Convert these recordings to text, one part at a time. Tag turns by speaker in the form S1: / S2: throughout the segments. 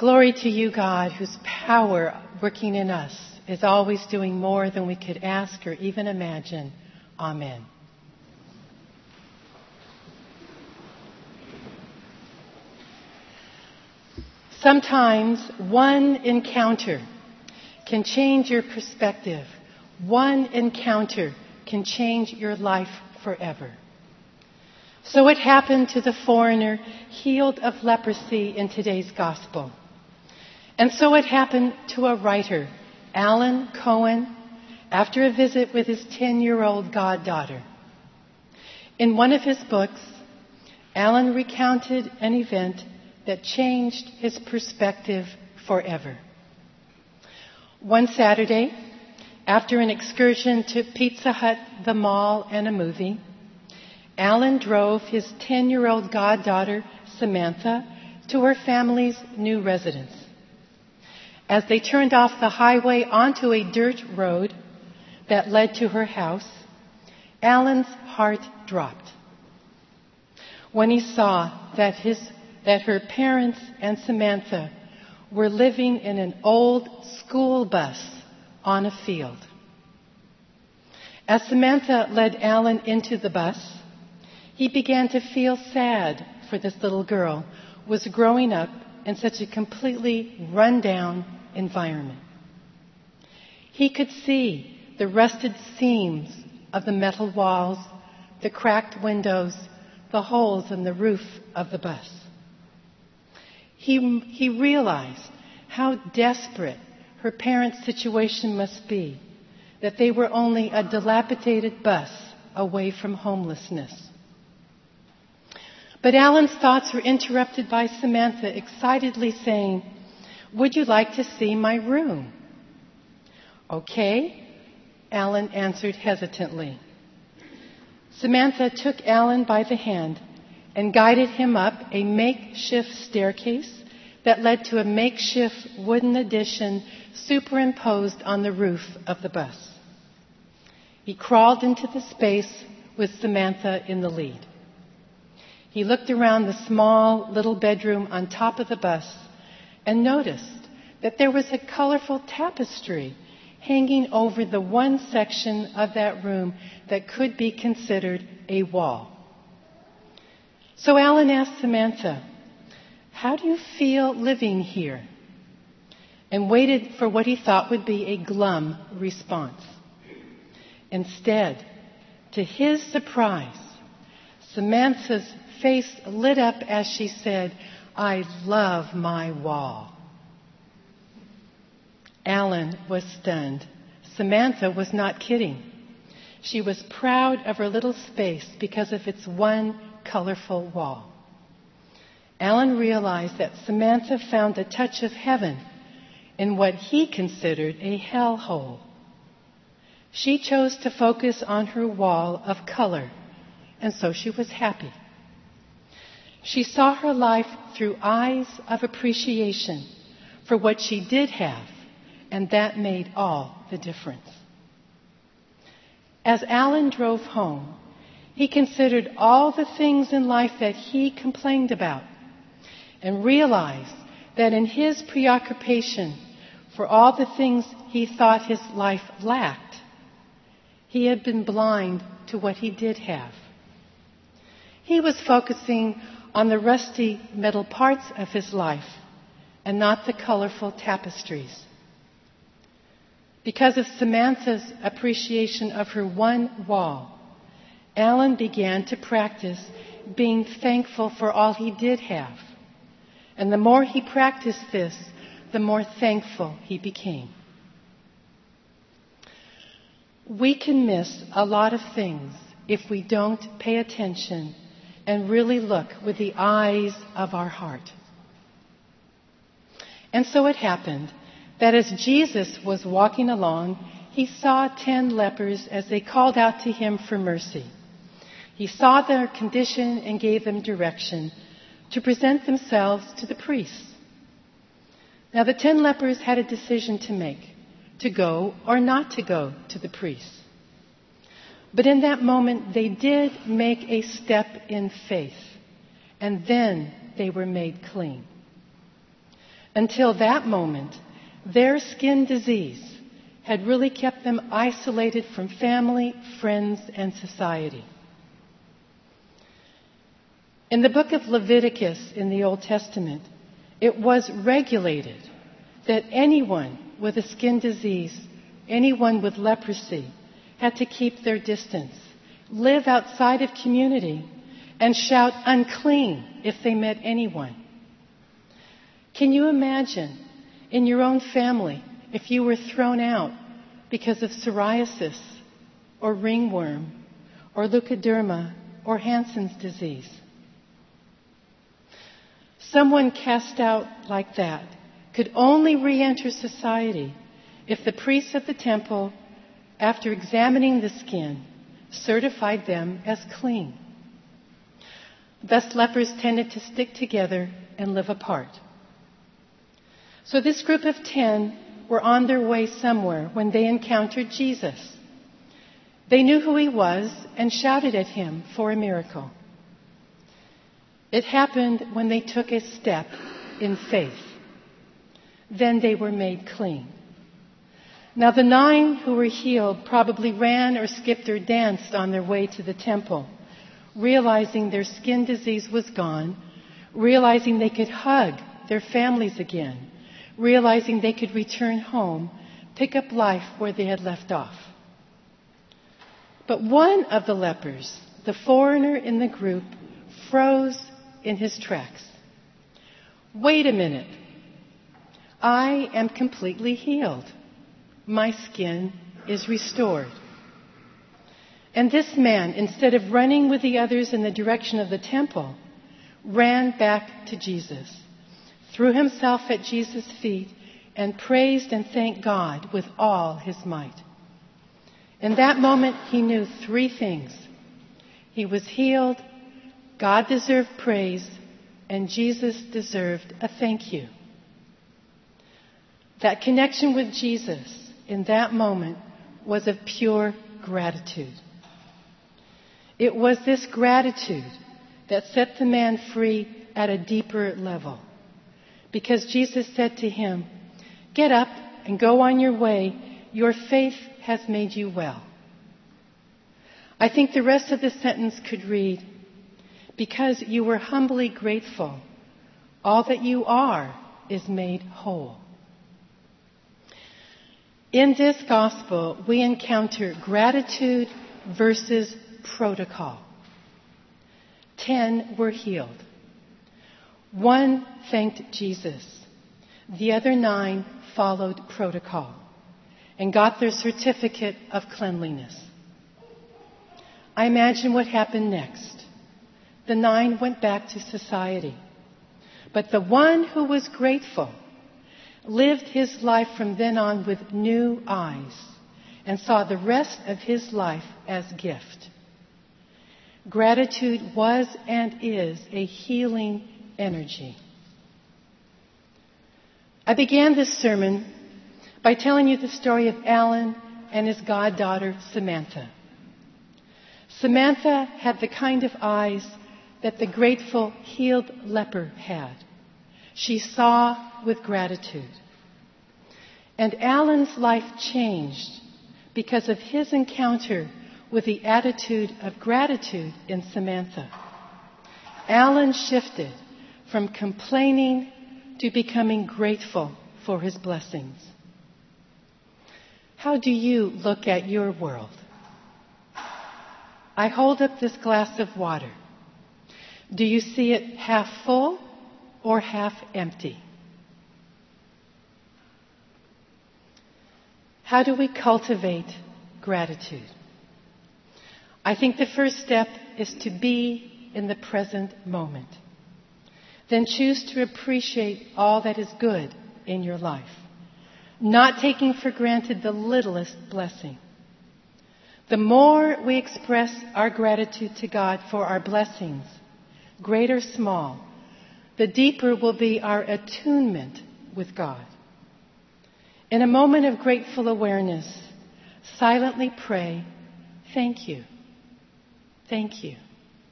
S1: Glory to you, God, whose power working in us is always doing more than we could ask or even imagine. Amen. Sometimes one encounter can change your perspective. One encounter can change your life forever. So it happened to the foreigner healed of leprosy in today's gospel. And so it happened to a writer, Alan Cohen, after a visit with his 10-year-old goddaughter. In one of his books, Alan recounted an event that changed his perspective forever. One Saturday, after an excursion to Pizza Hut, the mall, and a movie, Alan drove his 10-year-old goddaughter, Samantha, to her family's new residence. As they turned off the highway onto a dirt road that led to her house, Alan's heart dropped when he saw that her parents and Samantha were living in an old school bus on a field. As Samantha led Alan into the bus, he began to feel sad for this little girl who was growing up in such a completely run-down environment. He could see the rusted seams of the metal walls, the cracked windows, the holes in the roof of the bus. He realized how desperate her parents' situation must be, that they were only a dilapidated bus away from homelessness. But Alan's thoughts were interrupted by Samantha excitedly saying, "Would you like to see my room?" "Okay," Alan answered hesitantly. Samantha took Alan by the hand and guided him up a makeshift staircase that led to a makeshift wooden addition superimposed on the roof of the bus. He crawled into the space with Samantha in the lead. He looked around the small little bedroom on top of the bus and noticed that there was a colorful tapestry hanging over the one section of that room that could be considered a wall. So Alan asked Samantha, "How do you feel living here?" and waited for what he thought would be a glum response. Instead, to his surprise, Samantha's face lit up as she said, "I love my wall." Alan was stunned. Samantha was not kidding. She was proud of her little space because of its one colorful wall. Alan realized that Samantha found a touch of heaven in what he considered a hellhole. She chose to focus on her wall of color, and so she was happy. She saw her life through eyes of appreciation for what she did have, and that made all the difference. As Alan drove home, he considered all the things in life that he complained about and realized that in his preoccupation for all the things he thought his life lacked, he had been blind to what he did have. He was focusing on the rusty metal parts of his life and not the colorful tapestries. Because of Samantha's appreciation of her one wall, Alan began to practice being thankful for all he did have. And the more he practiced this, the more thankful he became. We can miss a lot of things if we don't pay attention and really look with the eyes of our heart. And so it happened that as Jesus was walking along, he saw 10 lepers as they called out to him for mercy. He saw their condition and gave them direction to present themselves to the priests. Now the 10 lepers had a decision to make, to go or not to go to the priests. But in that moment, they did make a step in faith, and then they were made clean. Until that moment, their skin disease had really kept them isolated from family, friends, and society. In the book of Leviticus in the Old Testament, it was regulated that anyone with a skin disease, anyone with leprosy, had to keep their distance, live outside of community, and shout unclean if they met anyone. Can you imagine in your own family if you were thrown out because of psoriasis or ringworm or leukoderma or Hansen's disease? Someone cast out like that could only re-enter society if the priests of the temple, after examining the skin, certified them as clean. Thus, lepers tended to stick together and live apart. So this group of 10 were on their way somewhere when they encountered Jesus. They knew who he was and shouted at him for a miracle. It happened when they took a step in faith. Then they were made clean. Now the 9 who were healed probably ran or skipped or danced on their way to the temple, realizing their skin disease was gone, realizing they could hug their families again, realizing they could return home, pick up life where they had left off. But one of the lepers, the foreigner in the group, froze in his tracks. Wait a minute. I am completely healed. My skin is restored. And this man, instead of running with the others in the direction of the temple, ran back to Jesus, threw himself at Jesus' feet, and praised and thanked God with all his might. In that moment, he knew 3 things. He was healed, God deserved praise, and Jesus deserved a thank you. That connection with Jesus in that moment was of pure gratitude. It was this gratitude that set the man free at a deeper level. Because Jesus said to him, "Get up and go on your way. Your faith has made you well." I think the rest of the sentence could read, "Because you were humbly grateful, all that you are is made whole." In this gospel, we encounter gratitude versus protocol. 10 were healed. 1 thanked Jesus. The other 9 followed protocol and got their certificate of cleanliness. I imagine what happened next. The 9 went back to society. But the one who was grateful lived his life from then on with new eyes and saw the rest of his life as gift. Gratitude was and is a healing energy. I began this sermon by telling you the story of Alan and his goddaughter, Samantha. Samantha had the kind of eyes that the grateful, healed leper had. She saw with gratitude. And Alan's life changed because of his encounter with the attitude of gratitude in Samantha. Alan shifted from complaining to becoming grateful for his blessings. How do you look at your world? I hold up this glass of water. Do you see it half full or half empty? How do we cultivate gratitude? I think the first step is to be in the present moment. Then choose to appreciate all that is good in your life, not taking for granted the littlest blessing. The more we express our gratitude to God for our blessings, great or small, the deeper will be our attunement with God. In a moment of grateful awareness, silently pray, "Thank you. Thank you."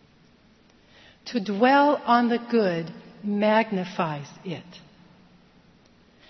S1: To dwell on the good magnifies it.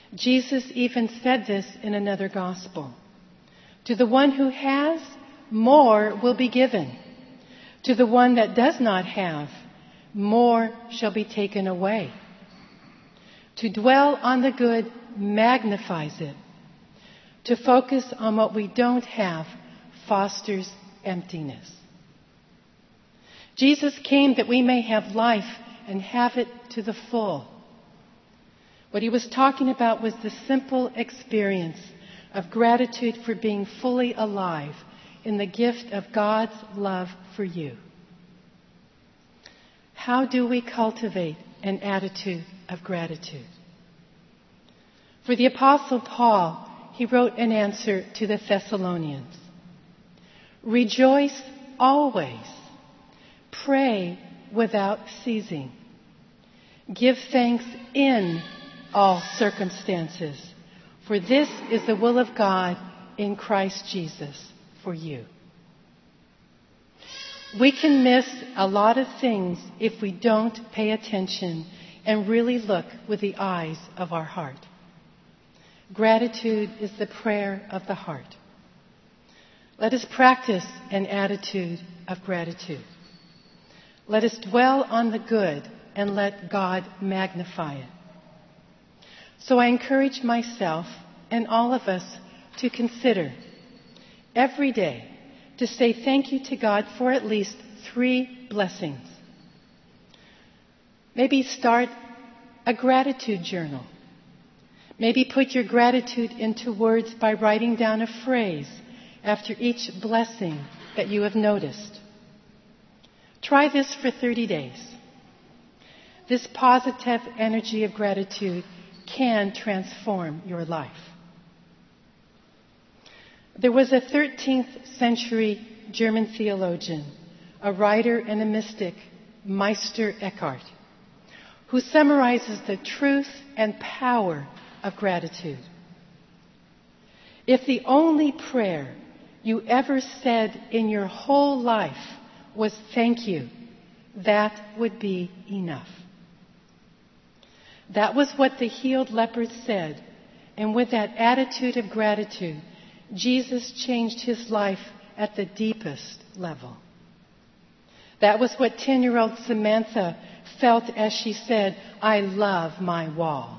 S1: Jesus even said this in another gospel. To the one who has, more will be given. To the one that does not have, more shall be taken away. To dwell on the good magnifies it. To focus on what we don't have fosters emptiness. Jesus came that we may have life and have it to the full. What he was talking about was the simple experience of gratitude for being fully alive in the gift of God's love for you. How do we cultivate an attitude of gratitude? For the Apostle Paul, he wrote an answer to the Thessalonians. Rejoice always. Pray without ceasing. Give thanks in all circumstances, for this is the will of God in Christ Jesus for you. We can miss a lot of things if we don't pay attention and really look with the eyes of our heart. Gratitude is the prayer of the heart. Let us practice an attitude of gratitude. Let us dwell on the good and let God magnify it. So I encourage myself and all of us to consider every day to say thank you to God for at least 3 blessings. Maybe start a gratitude journal. Maybe put your gratitude into words by writing down a phrase after each blessing that you have noticed. Try this for 30 days. This positive energy of gratitude can transform your life. There was a 13th century German theologian, a writer and a mystic, Meister Eckhart, who summarizes the truth and power of gratitude. If the only prayer you ever said in your whole life was thank you, that would be enough. That was what the healed lepers said, and with that attitude of gratitude, Jesus changed his life at the deepest level. That was what 10-year-old Samantha felt as she said, I love my wall.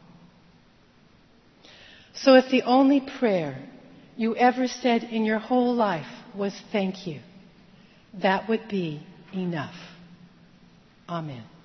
S1: So if the only prayer you ever said in your whole life was thank you, that would be enough. Amen.